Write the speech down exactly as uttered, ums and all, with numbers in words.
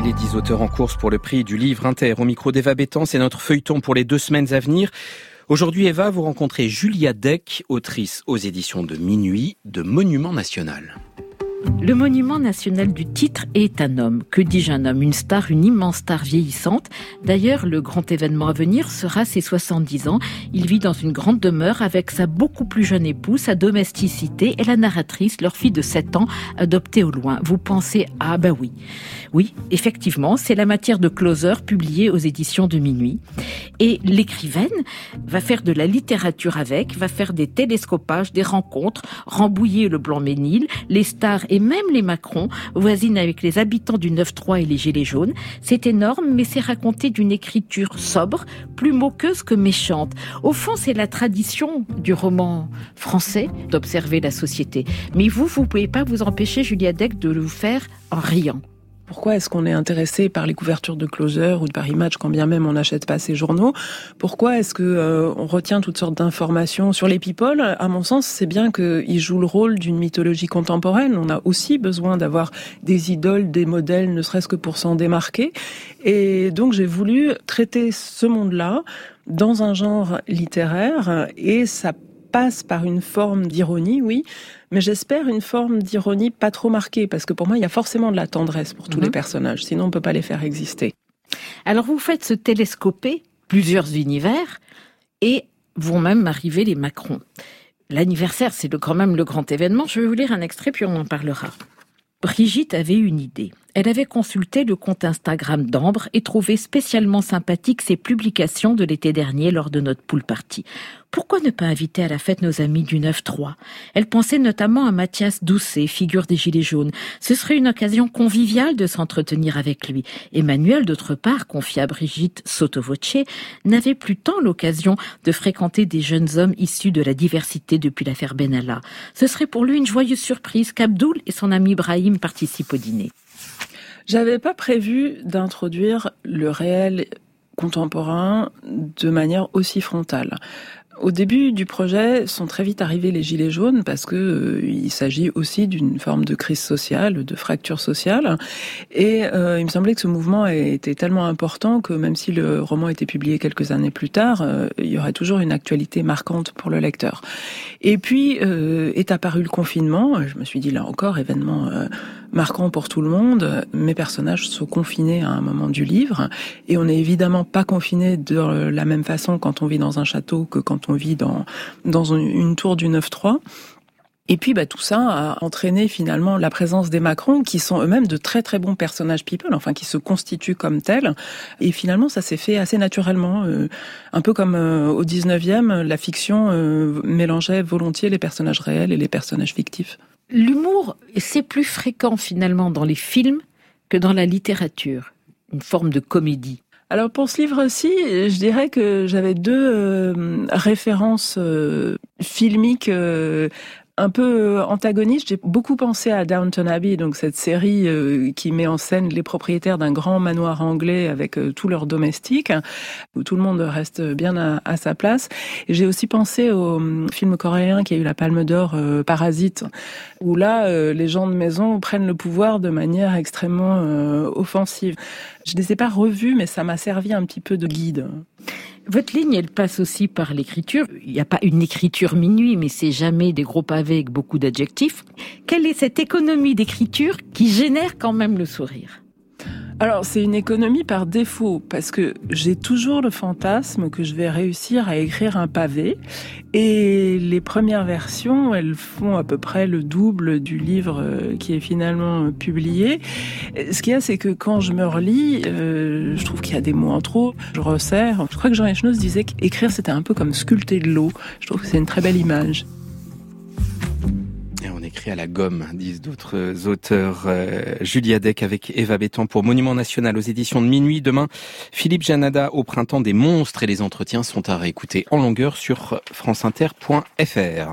les dix auteurs en course pour le prix du livre Inter. Au micro d'Eva Bétan, c'est notre feuilleton pour les deux semaines à venir. Aujourd'hui, Eva, vous rencontrez Julia Deck, autrice aux éditions de Minuit de Monument National. Le monument national du titre est un homme. Que dis-je un homme? Une star, une immense star vieillissante. D'ailleurs, le grand événement à venir sera ses soixante-dix ans. Il vit dans une grande demeure avec sa beaucoup plus jeune épouse, sa domesticité et la narratrice, leur fille de sept ans, adoptée au loin. Vous pensez, ah bah oui. Oui, effectivement, c'est la matière de Closer publiée aux éditions de Minuit. Et l'écrivaine va faire de la littérature avec, va faire des télescopages, des rencontres, Rambouillet le Blanc-Ménil, les stars et même les Macron voisinent avec les habitants du neuf trois et les Gilets jaunes. C'est énorme, mais c'est raconté d'une écriture sobre, plus moqueuse que méchante. Au fond, c'est la tradition du roman français d'observer la société. Mais vous, vous pouvez pas vous empêcher, Julia Deck, de le faire en riant. Pourquoi est-ce qu'on est intéressé par les couvertures de Closer ou de Paris Match quand bien même on n'achète pas ces journaux? Pourquoi est-ce que euh, on retient toutes sortes d'informations sur les people? À mon sens, c'est bien qu'ils jouent le rôle d'une mythologie contemporaine. On a aussi besoin d'avoir des idoles, des modèles, ne serait-ce que pour s'en démarquer. Et donc j'ai voulu traiter ce monde-là dans un genre littéraire, et ça passe par une forme d'ironie, oui, mais j'espère une forme d'ironie pas trop marquée, parce que pour moi, il y a forcément de la tendresse pour tous mmh. les personnages, sinon on ne peut pas les faire exister. Alors vous faites se télescoper plusieurs univers, et vont même arriver les Macron. L'anniversaire, c'est le, quand même le grand événement. Je vais vous lire un extrait, puis on en parlera. Brigitte avait une idée. Elle avait consulté le compte Instagram d'Ambre et trouvé spécialement sympathique ses publications de l'été dernier lors de notre pool party. Pourquoi ne pas inviter à la fête nos amis du neuf trois? Elle pensait notamment à Mathias Doucet, figure des Gilets jaunes. Ce serait une occasion conviviale de s'entretenir avec lui. Emmanuel, d'autre part, confié à Brigitte sotto voce, n'avait plus tant l'occasion de fréquenter des jeunes hommes issus de la diversité depuis l'affaire Benalla. Ce serait pour lui une joyeuse surprise qu'Abdoul et son ami Brahim participent au dîner. J'avais pas prévu d'introduire le réel contemporain de manière aussi frontale. Au début du projet sont très vite arrivés les gilets jaunes parce que euh, il s'agit aussi d'une forme de crise sociale, de fracture sociale, et euh, il me semblait que ce mouvement était tellement important que même si le roman était publié quelques années plus tard, euh, il y aurait toujours une actualité marquante pour le lecteur. Et puis euh, est apparu le confinement. Je me suis dit là encore événement euh, marquant pour tout le monde. Mes personnages sont confinés à un moment du livre, et on n'est évidemment pas confiné de la même façon quand on vit dans un château que quand on vit dans dans une tour du neuf trois. Et puis bah tout ça a entraîné finalement la présence des Macron, qui sont eux-mêmes de très très bons personnages people, enfin qui se constituent comme tels. Et finalement ça s'est fait assez naturellement, euh, un peu comme euh, au dix-neuvième, la fiction euh, mélangeait volontiers les personnages réels et les personnages fictifs. L'humour, c'est plus fréquent finalement dans les films que dans la littérature, une forme de comédie. Alors pour ce livre-ci, je dirais que j'avais deux euh, références euh, filmiques euh, un peu antagoniste. J'ai beaucoup pensé à Downton Abbey, donc cette série euh, qui met en scène les propriétaires d'un grand manoir anglais avec euh, tous leurs domestiques, où tout le monde reste bien à, à sa place. Et j'ai aussi pensé au euh, film coréen qui a eu la Palme d'Or, euh, Parasite, où là, euh, les gens de maison prennent le pouvoir de manière extrêmement euh, offensive. Je ne les ai pas revus, mais ça m'a servi un petit peu de guide. Votre ligne, elle passe aussi par l'écriture. Il n'y a pas une écriture minuit, mais c'est jamais des gros pavés avec beaucoup d'adjectifs. Quelle est cette économie d'écriture qui génère quand même le sourire ? Alors, c'est une économie par défaut, parce que j'ai toujours le fantasme que je vais réussir à écrire un pavé, et les premières versions, elles font à peu près le double du livre qui est finalement publié. Ce qu'il y a, c'est que quand je me relis, euh, je trouve qu'il y a des mots en trop, je resserre. Je crois que Jean Echenoz disait qu'écrire, c'était un peu comme sculpter de l'eau. Je trouve que c'est une très belle image. Écrit à la gomme, disent d'autres auteurs. Euh, Julia Deck avec Eva Bétan pour Monument National aux éditions de Minuit. Demain, Philippe Janada au Printemps des monstres, et les entretiens sont à réécouter en longueur sur franceinter point f r.